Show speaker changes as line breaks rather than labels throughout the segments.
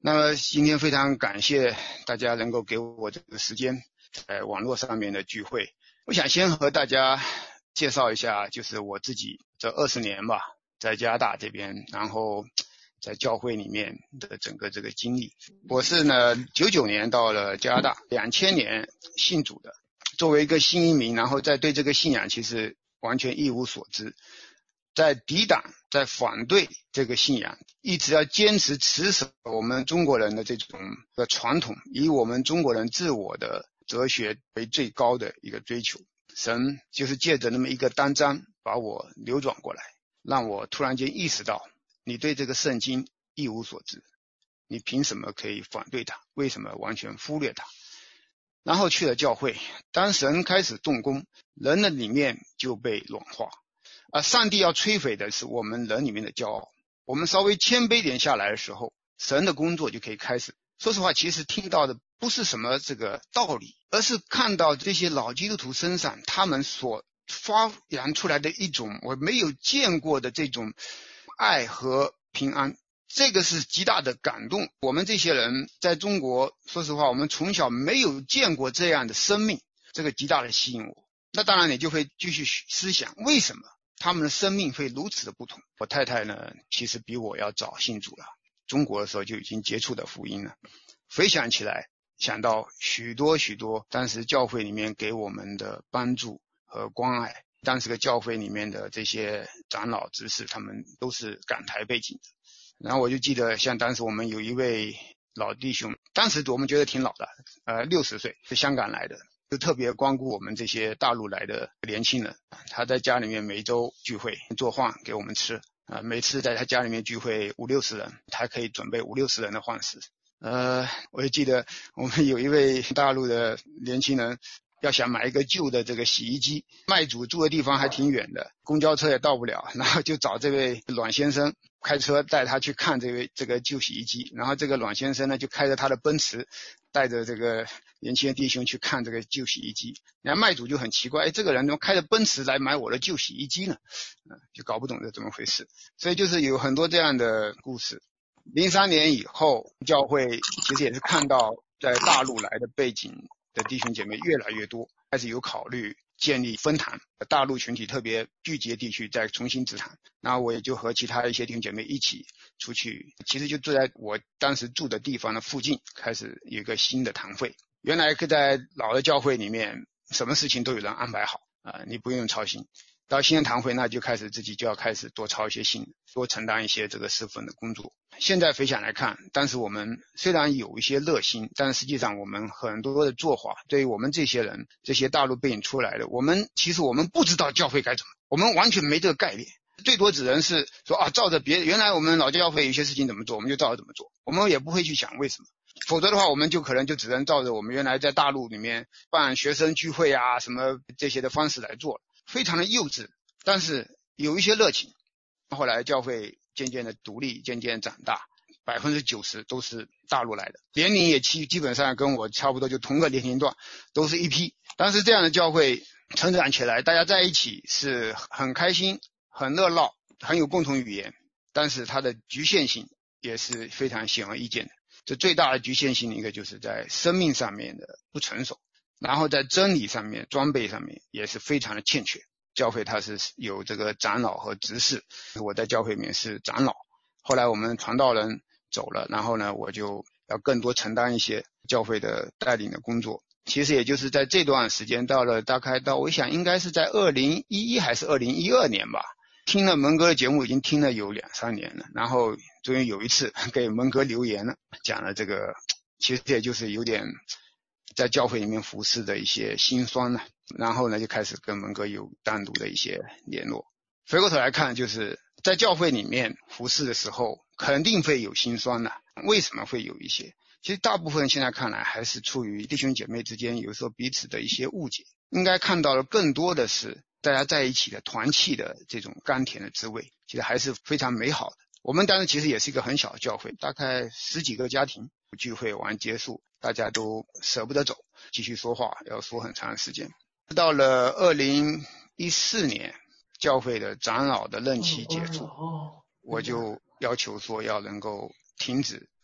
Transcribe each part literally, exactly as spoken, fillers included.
那么今天非常感谢大家能够给我这个时间在网络上面的聚会。我想先和大家介绍一下，就是我自己这二十年吧，在加拿大这边，然后在教会里面的整个这个经历。我是呢九九年到了加拿大，两千年信主的。作为一个新移民，然后在对这个信仰其实完全一无所知，在抵挡，在反对这个信仰，一直要坚持持守我们中国人的这种的传统，以我们中国人自我的哲学为最高的一个追求。神就是借着那么一个单章把我扭转过来，让我突然间意识到，你对这个圣经一无所知，你凭什么可以反对它？为什么完全忽略它？然后去了教会，当神开始动工，人的里面就被软化。而上帝要摧毁的是我们人里面的骄傲。我们稍微谦卑点下来的时候，神的工作就可以开始。说实话，其实听到的不是什么这个道理，而是看到这些老基督徒身上他们所发扬出来的一种我没有见过的这种爱和平安。这个是极大的感动。我们这些人在中国，说实话，我们从小没有见过这样的生命，这个极大的吸引我。那当然你就会继续思想，为什么他们的生命会如此的不同？我太太呢，其实比我要早信主了，中国的时候就已经接触的福音了。回想起来，想到许多许多当时教会里面给我们的帮助和关爱，当时的教会里面的这些长老执事，他们都是港台背景的。然后我就记得，像当时我们有一位老弟兄，当时我们觉得挺老的，呃，六十岁，是香港来的，就特别光顾我们这些大陆来的年轻人。他在家里面每周聚会做饭给我们吃，啊、呃，每次在他家里面聚会五六十人，他可以准备五六十人的饭食。呃，我就记得我们有一位大陆的年轻人，要想买一个旧的这个洗衣机，卖主住的地方还挺远的，公交车也到不了，然后就找这位阮先生开车带他去看这位这个旧洗衣机，然后这个阮先生呢就开着他的奔驰，带着这个年轻的弟兄去看这个旧洗衣机。然后卖主就很奇怪，哎，这个人怎么开着奔驰来买我的旧洗衣机呢？嗯，就搞不懂这怎么回事。所以就是有很多这样的故事。零三年以后，教会其实也是看到在大陆来的背景的弟兄姐妹越来越多，开始有考虑建立分堂，大陆群体特别聚集的地区再重新植堂。那我也就和其他一些弟兄姐妹一起出去，其实就住在我当时住的地方的附近，开始有一个新的堂会。原来在老的教会里面，什么事情都有人安排好啊、呃，你不用操心。到新的堂会，那就开始自己就要开始多操一些心，多承担一些这个侍奉的工作。现在回想来看，当时我们虽然有一些热心，但实际上我们很多的做法，对于我们这些人，这些大陆背景出来的，我们其实我们不知道教会该怎么，我们完全没这个概念，最多只能是说啊，照着别原来我们老教会有些事情怎么做，我们就照着怎么做，我们也不会去想为什么。否则的话，我们就可能就只能照着我们原来在大陆里面办学生聚会啊什么这些的方式来做，非常的幼稚，但是有一些热情。后来教会渐渐的独立，渐渐长大，百分之九十都是大陆来的，年龄也基基本上跟我差不多，就同个年龄段，都是一批。但是这样的教会成长起来，大家在一起是很开心，很热闹，很有共同语言，但是它的局限性也是非常显而易见的。这最大的局限性的一个就是在生命上面的不成熟，然后在真理上面装备上面也是非常的欠缺。教会它是有这个长老和执事，我在教会里面是长老，后来我们传道人走了，然后呢我就要更多承担一些教会的带领的工作。其实也就是在这段时间，到了大概到我想应该是在二零一一还是二零一二年吧，听了蒙哥的节目已经听了有两三年了，然后终于有一次给蒙哥留言了，讲了这个其实也就是有点在教会里面服侍的一些辛酸了，然后呢就开始跟蒙哥有单独的一些联络。回过头来看，就是在教会里面服侍的时候肯定会有辛酸的，为什么会有一些？其实大部分现在看来还是出于弟兄姐妹之间有时候彼此的一些误解，应该看到的更多的是大家在一起的团契的这种甘甜的滋味，其实还是非常美好的。我们当时其实也是一个很小的教会，大概十几个家庭，聚会完结束大家都舍不得走，继续说话要说很长时间。到了二零一四年教会的长老的任期结束，我就要求说要能够停止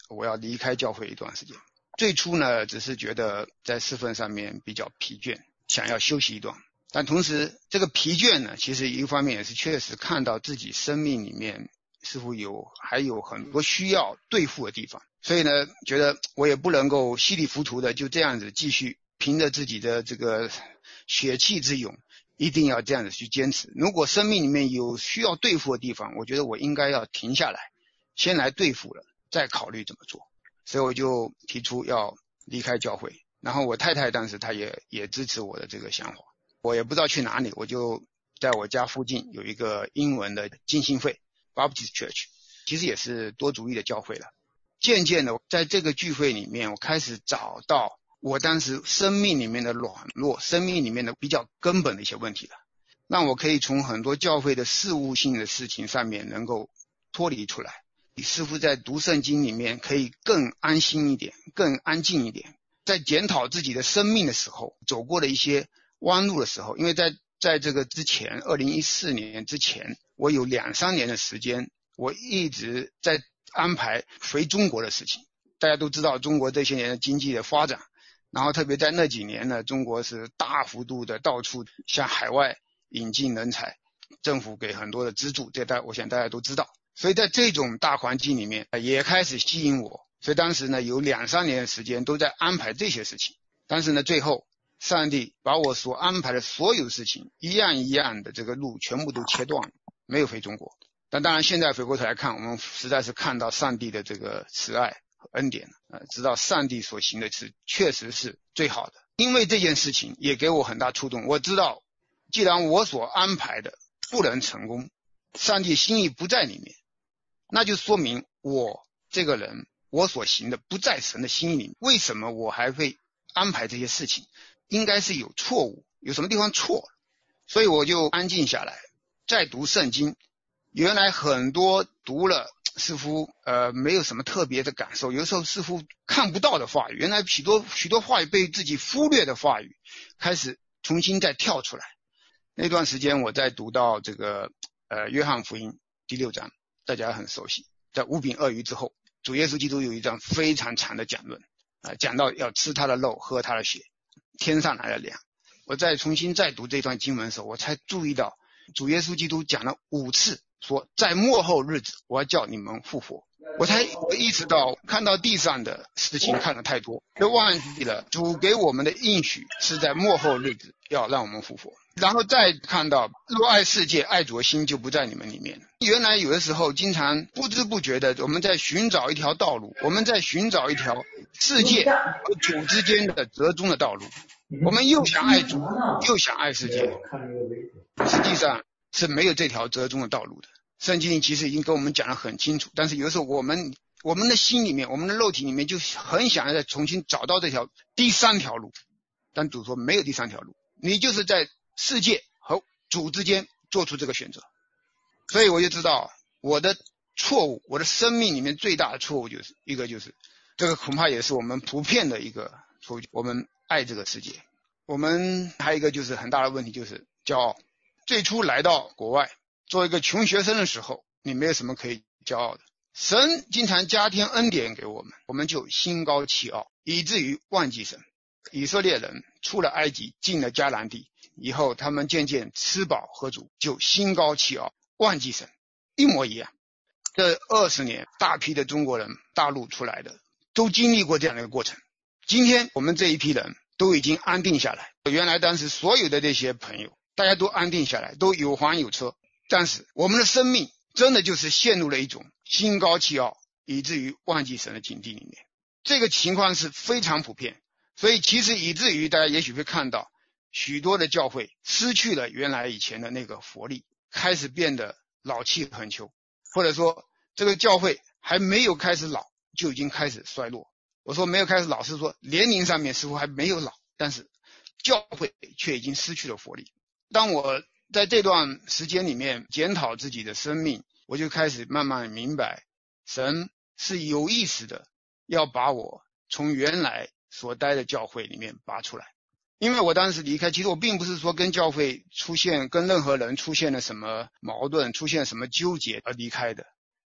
我要离开教会一段时间。最初呢，只是觉得在侍奉上面比较疲倦，想要休息一段。但同时这个疲倦呢，其实一方面也是确实看到自己生命里面似乎有还有很多需要对付的地方，所以呢，觉得我也不能够稀里糊涂的就这样子继续凭着自己的这个血气之勇，一定要这样子去坚持。如果生命里面有需要对付的地方，我觉得我应该要停下来，先来对付了，再考虑怎么做。所以我就提出要离开教会，然后我太太当时她也也支持我的这个想法。我也不知道去哪里，我就在我家附近有一个英文的浸信会 Baptist Church， 其实也是多主义的教会了。渐渐的在这个聚会里面，我开始找到我当时生命里面的软弱，生命里面的比较根本的一些问题了，让我可以从很多教会的事务性的事情上面能够脱离出来，似乎在读圣经里面可以更安心一点，更安静一点。在检讨自己的生命的时候，走过的一些弯路的时候，因为在在这个之前二零一四年之前，我有两三年的时间我一直在安排回中国的事情。大家都知道中国这些年的经济的发展，然后特别在那几年呢，中国是大幅度的到处向海外引进人才，政府给很多的资助，这大我想大家都知道。所以在这种大环境里面也开始吸引我，所以当时呢有两三年的时间都在安排这些事情。但是呢最后上帝把我所安排的所有事情一样一样的这个路全部都切断了，没有回中国。但当然现在回过头来看，我们实在是看到上帝的这个慈爱和恩典，呃，知道上帝所行的事确实是最好的。因为这件事情也给我很大触动，我知道既然我所安排的不能成功，上帝心意不在里面，那就说明我这个人我所行的不在神的心意里面。为什么我还会安排这些事情？应该是有错误，有什么地方错了。所以我就安静下来再读圣经。原来很多读了似乎呃没有什么特别的感受，有的时候似乎看不到的话语，原来许多许多话语被自己忽略的话语开始重新再跳出来。那段时间我在读到这个呃约翰福音第六章，大家很熟悉，在五饼二鱼之后，主耶稣基督有一章非常长的讲论，啊、呃，讲到要吃他的肉喝他的血，天上来的粮。我再重新再读这段经文的时候，我才注意到主耶稣基督讲了五次说在末后日子我要叫你们复活。我才意识到看到地上的事情看得太多，就忘记了主给我们的应许是在末后日子要让我们复活。然后再看到若爱世界爱主的心就不在你们里面。原来有的时候经常不知不觉的我们在寻找一条道路，我们在寻找一条世界和主之间的折中的道路，我们又想爱主又想爱世界，实际上是没有这条折中的道路的。圣经其实已经跟我们讲得很清楚，但是有的时候我们我们的心里面我们的肉体里面就很想要再重新找到这条第三条路，但主说没有第三条路，你就是在世界和主之间做出这个选择。所以我就知道我的错误，我的生命里面最大的错误就是一个就是这个恐怕也是我们普遍的一个错误，我们爱这个世界。我们还有一个就是很大的问题就是骄傲。最初来到国外做一个穷学生的时候，你没有什么可以骄傲的，神经常加添恩典给我们，我们就心高气傲，以至于忘记神。以色列人出了埃及进了迦南地以后，他们渐渐吃饱喝足，就心高气傲忘记神，一模一样。这二十年大批的中国人大陆出来的都经历过这样的一个过程。今天我们这一批人都已经安定下来，原来当时所有的这些朋友大家都安定下来，都有房有车，但是我们的生命真的就是陷入了一种心高气傲以至于忘记神的境地里面。这个情况是非常普遍，所以其实以至于大家也许会看到许多的教会失去了原来以前的那个活力，开始变得老气横秋，或者说这个教会还没有开始老就已经开始衰落。我说没有开始老是说年龄上面似乎还没有老，但是教会却已经失去了活力。当我在这段时间里面检讨自己的生命，我就开始慢慢明白神是有意识的要把我从原来所待的教会里面拔出来。因为我当时离开，其实我并不是说跟教会出现跟任何人出现了什么矛盾，出现什么纠结而离开的，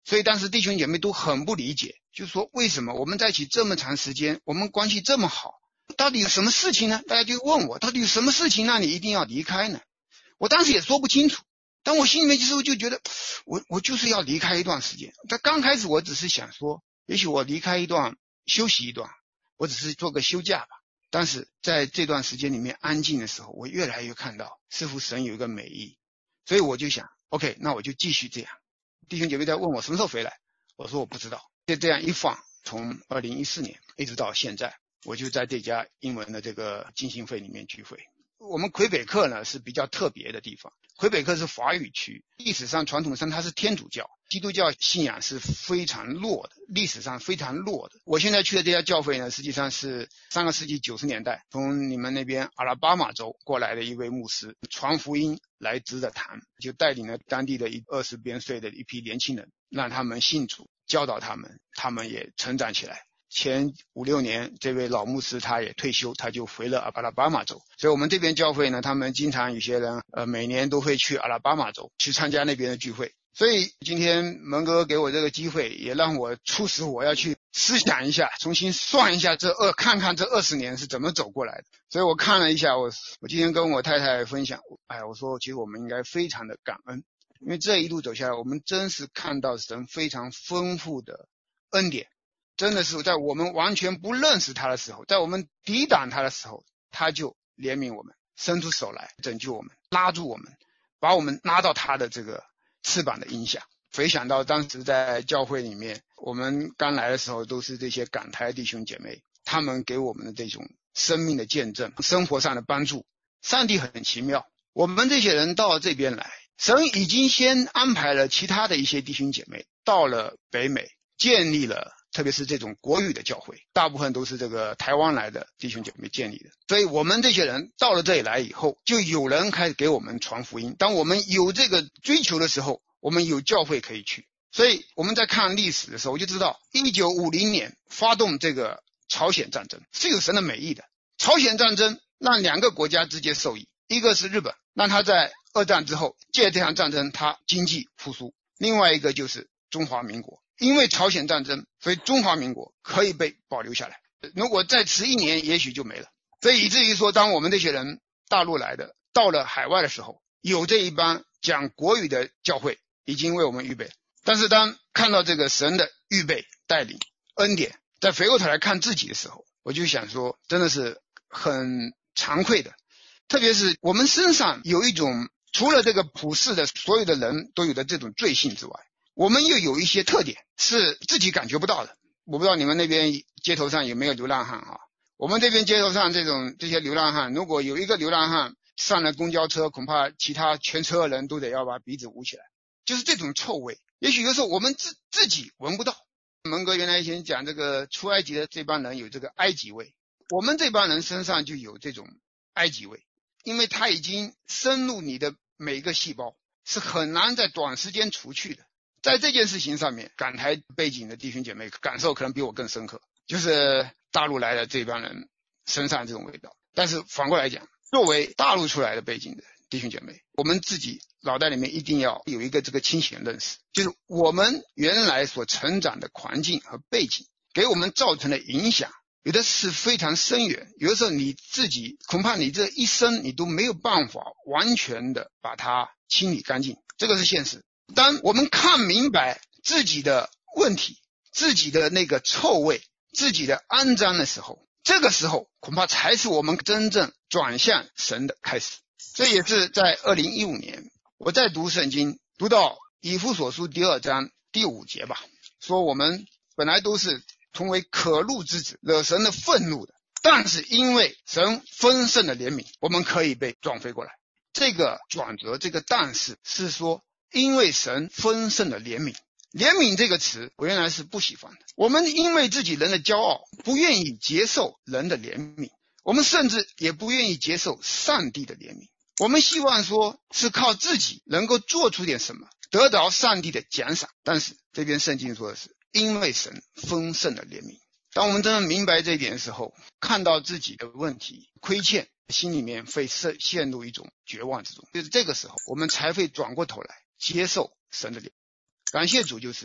所以当时弟兄姐妹都很不理解，就是说为什么我们在一起这么长时间，我们关系这么好，到底有什么事情呢？大家就问我，到底有什么事情让你一定要离开呢？我当时也说不清楚，但我心里面其实就觉得我我就是要离开一段时间。但刚开始我只是想说，也许我离开一段休息一段，我只是做个休假吧。但是在这段时间里面安静的时候，我越来越看到似乎神有一个美意，所以我就想 OK， 那我就继续这样。弟兄姐妹在问我什么时候回来，我说我不知道。就这样一放，从二零一四年一直到现在，我就在这家英文的这个浸信会里面聚会。我们魁北克呢是比较特别的地方，魁北克是法语区，历史上传统上它是天主教，基督教信仰是非常弱的，历史上非常弱的。我现在去的这家教会呢，实际上是上个世纪九十年代从你们那边阿拉巴马州过来的一位牧师传福音来值得谈，就带领了当地的一二十边岁的一批年轻人，让他们信主，教导他们，他们也成长起来。前五六年这位老牧师他也退休，他就回了阿拉巴马州，所以我们这边教会呢，他们经常有些人呃每年都会去阿拉巴马州去参加那边的聚会。所以今天蒙哥给我这个机会，也让我促使我要去思想一下，重新算一下这二看看这二十年是怎么走过来的。所以我看了一下，我我今天跟我太太分享，哎，我说其实我们应该非常的感恩，因为这一路走下来，我们真是看到神非常丰富的恩典。真的是在我们完全不认识他的时候，在我们抵挡他的时候，他就怜悯我们，伸出手来拯救我们，拉住我们，把我们拉到他的这个翅膀的荫下。回想到当时在教会里面，我们刚来的时候都是这些港台弟兄姐妹，他们给我们的这种生命的见证，生活上的帮助。上帝很奇妙，我们这些人到了这边来，神已经先安排了其他的一些弟兄姐妹到了北美，建立了特别是这种国语的教会，大部分都是这个台湾来的弟兄姐妹建立的。所以我们这些人到了这里来以后，就有人开始给我们传福音。当我们有这个追求的时候，我们有教会可以去。所以我们在看历史的时候，我就知道一九五零年发动这个朝鲜战争是有神的美意的。朝鲜战争让两个国家直接受益，一个是日本，让他在二战之后借这场战争他经济复苏，另外一个就是中华民国。因为朝鲜战争，所以中华民国可以被保留下来，如果再迟一年也许就没了。所以以至于说当我们这些人大陆来的到了海外的时候，有这一帮讲国语的教会已经为我们预备。但是当看到这个神的预备带领恩典，再回过头来看自己的时候，我就想说真的是很惭愧的。特别是我们身上有一种除了这个普世的所有的人都有的这种罪性之外，我们又有一些特点是自己感觉不到的。我不知道你们那边街头上有没有流浪汉啊？我们这边街头上这种这些流浪汉，如果有一个流浪汉上了公交车，恐怕其他全车的人都得要把鼻子捂起来，就是这种臭味。也许有时候我们自自己闻不到。蒙哥原来以前讲这个出埃及的这帮人有这个埃及味，我们这帮人身上就有这种埃及味，因为它已经深入你的每一个细胞，是很难在短时间除去的。在这件事情上面，港台背景的弟兄姐妹感受可能比我更深刻，就是大陆来的这帮人身上这种味道。但是反过来讲，作为大陆出来的背景的弟兄姐妹，我们自己脑袋里面一定要有一个这个清醒的认识，就是我们原来所成长的环境和背景给我们造成的影响，有的是非常深远，有的时候你自己恐怕你这一生你都没有办法完全的把它清理干净，这个是现实。当我们看明白自己的问题，自己的那个臭味，自己的肮脏的时候，这个时候恐怕才是我们真正转向神的开始。这也是在二零一五年我在读圣经，读到以弗所书第二章第五节吧，说我们本来都是同为可怒之子，惹神的愤怒的，但是因为神丰盛的怜悯，我们可以被转飞过来。这个转折，这个但是是说因为神丰盛的怜悯。怜悯这个词我原来是不喜欢的，我们因为自己人的骄傲不愿意接受人的怜悯，我们甚至也不愿意接受上帝的怜悯，我们希望说是靠自己能够做出点什么，得到上帝的奖赏。但是这边圣经说的是因为神丰盛的怜悯。当我们真的明白这一点的时候，看到自己的问题亏欠，心里面会陷入一种绝望之中，就是这个时候我们才会转过头来接受神的怜悯。感谢主，就是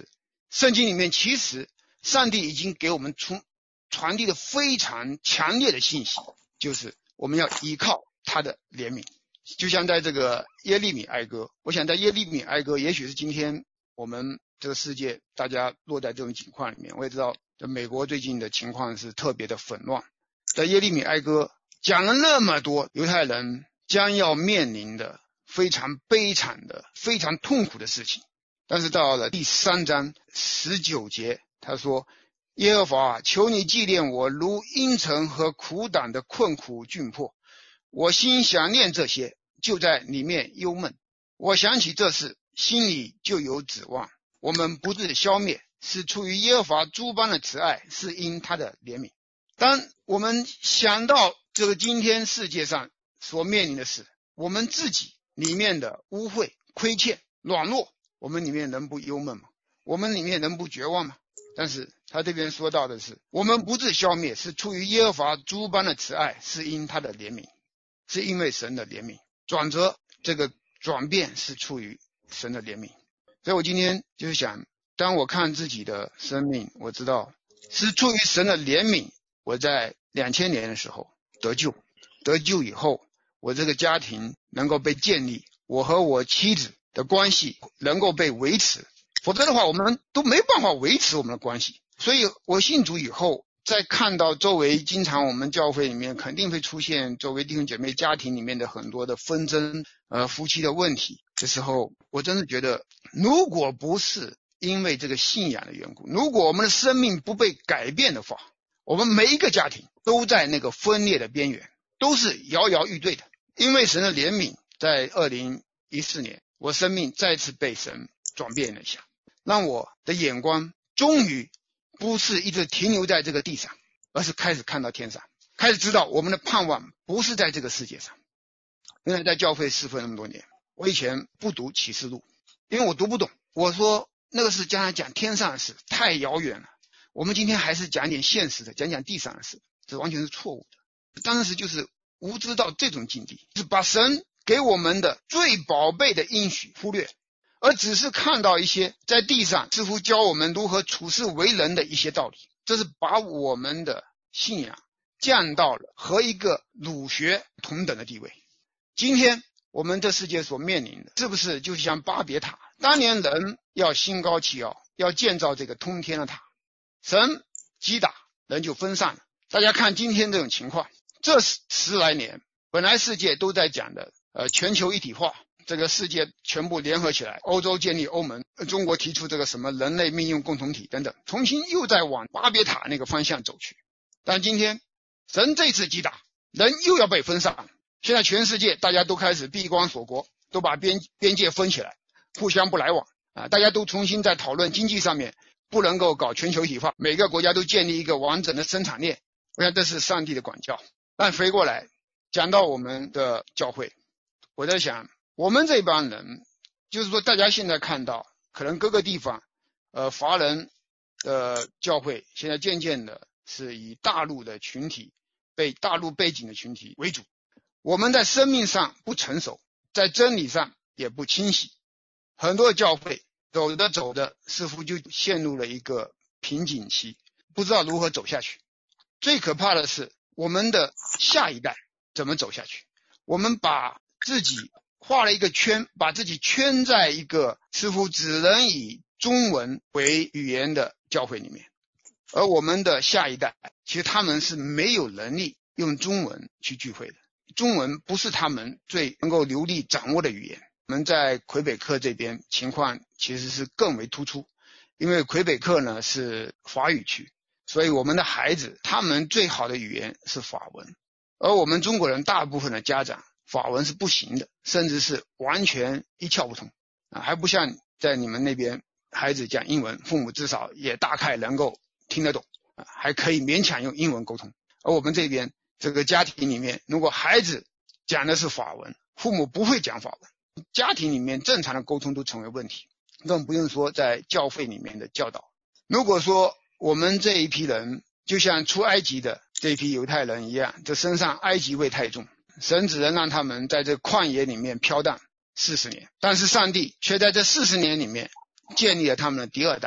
圣经里面其实上帝已经给我们传传递了非常强烈的信息，就是我们要依靠他的怜悯。就像在这个耶利米哀歌，我想在耶利米哀歌也许是今天我们这个世界大家落在这种情况里面，我也知道美国最近的情况是特别的纷乱。在耶利米哀歌讲了那么多犹太人将要面临的非常悲惨的非常痛苦的事情，但是到了第三章十九节，他说，耶和华，求你纪念我如阴沉和苦胆的困苦窘迫，我心想念这些，就在里面忧闷。我想起这事，心里就有指望。我们不致消灭，是出于耶和华诸般的慈爱，是因他的怜悯。当我们想到这个今天世界上所面临的事，我们自己里面的污秽、亏欠、软弱，我们里面能不忧闷吗？我们里面能不绝望吗？但是他这边说到的是，我们不致消灭，是出于耶和华诸般的慈爱，是因他的怜悯，是因为神的怜悯。转折，这个转变是出于神的怜悯。所以我今天就是想，当我看自己的生命，我知道是出于神的怜悯，我在两千年的时候得救，得救以后，我这个家庭能够被建立，我和我妻子的关系能够被维持，否则的话我们都没办法维持我们的关系。所以我信主以后，在看到周围经常我们教会里面肯定会出现周围弟兄姐妹家庭里面的很多的纷争，呃，夫妻的问题的时候，我真的觉得，如果不是因为这个信仰的缘故，如果我们的生命不被改变的话，我们每一个家庭都在那个分裂的边缘，都是摇摇欲坠的。因为神的怜悯，在二零一四年，我生命再次被神转变了一下，让我的眼光终于不是一直停留在这个地上，而是开始看到天上，开始知道我们的盼望不是在这个世界上。原来在教会侍奉那么多年，我以前不读启示录，因为我读不懂，我说那个是将来讲天上的事，太遥远了，我们今天还是讲点现实的，讲讲地上的事，这完全是错误的。当时就是无知到这种境地，就是把神给我们的最宝贝的应许忽略，而只是看到一些在地上似乎教我们如何处事为人的一些道理，这是把我们的信仰降到了和一个儒学同等的地位。今天我们这世界所面临的，是不是就像巴别塔，当年人要心高气傲，要建造这个通天的塔，神击打，人就分散了。大家看今天这种情况，这十来年本来世界都在讲的呃全球一体化，这个世界全部联合起来，欧洲建立欧盟，中国提出这个什么人类命运共同体等等，重新又在往巴别塔那个方向走去。但今天神这次击打，人又要被分散，现在全世界大家都开始闭关锁国，都把边边界分起来，互相不来往啊！大家都重新在讨论经济上面不能够搞全球一体化，每个国家都建立一个完整的生产链。我想这是上帝的管教。但飞过来讲到我们的教会，我在想我们这帮人，就是说大家现在看到可能各个地方呃华人的教会现在渐渐的是以大陆的群体，被大陆背景的群体为主，我们在生命上不成熟，在真理上也不清晰，很多教会走着走着似乎就陷入了一个瓶颈期，不知道如何走下去。最可怕的是我们的下一代怎么走下去，我们把自己画了一个圈，把自己圈在一个似乎只能以中文为语言的教会里面，而我们的下一代其实他们是没有能力用中文去聚会的，中文不是他们最能够流利掌握的语言。我们在魁北克这边情况其实是更为突出，因为魁北克呢是法语区，所以我们的孩子他们最好的语言是法文，而我们中国人大部分的家长法文是不行的，甚至是完全一窍不通啊，还不像在你们那边孩子讲英文，父母至少也大概能够听得懂啊，还可以勉强用英文沟通。而我们这边这个家庭里面，如果孩子讲的是法文，父母不会讲法文，家庭里面正常的沟通都成为问题，更不用说在教会里面的教导。如果说我们这一批人就像出埃及的这一批犹太人一样，这身上埃及味太重，神只能让他们在这旷野里面飘荡四十年，但是上帝却在这四十年里面建立了他们的第二代，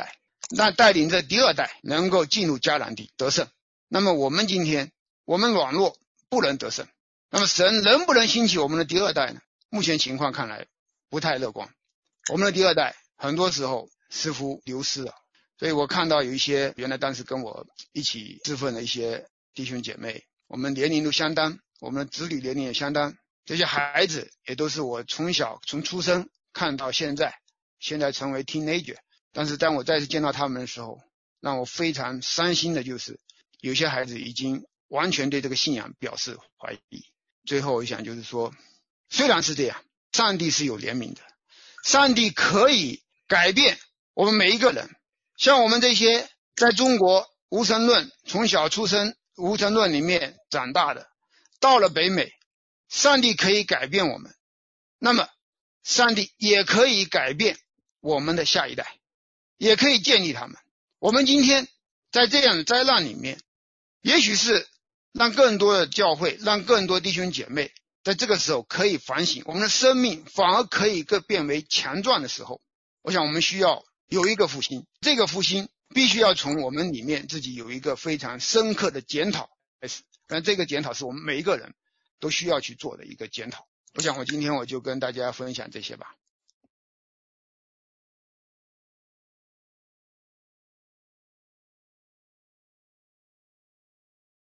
那带领着第二代能够进入迦南地得胜。那么我们今天我们软弱不能得胜，那么神能不能兴起我们的第二代呢？目前情况看来不太乐观，我们的第二代很多时候似乎流失了。所以我看到有一些原来当时跟我一起侍奉的一些弟兄姐妹，我们年龄都相当，我们的子女年龄也相当，这些孩子也都是我从小从出生看到现在，现在成为 teenager。 但是当我再次见到他们的时候，让我非常伤心的就是有些孩子已经完全对这个信仰表示怀疑。最后我想就是说，虽然是这样，上帝是有怜悯的，上帝可以改变我们每一个人。像我们这些在中国无神论从小出生无神论里面长大的，到了北美，上帝可以改变我们，那么上帝也可以改变我们的下一代，也可以建立他们。我们今天在这样的灾难里面，也许是让更多的教会，让更多弟兄姐妹在这个时候可以反省，我们的生命反而可以更变为强壮的时候，我想我们需要有一个复兴，这个复兴必须要从我们里面自己有一个非常深刻的检讨开始，但这个检讨是我们每一个人都需要去做的一个检讨。我想我今天我就跟大家分享这些吧。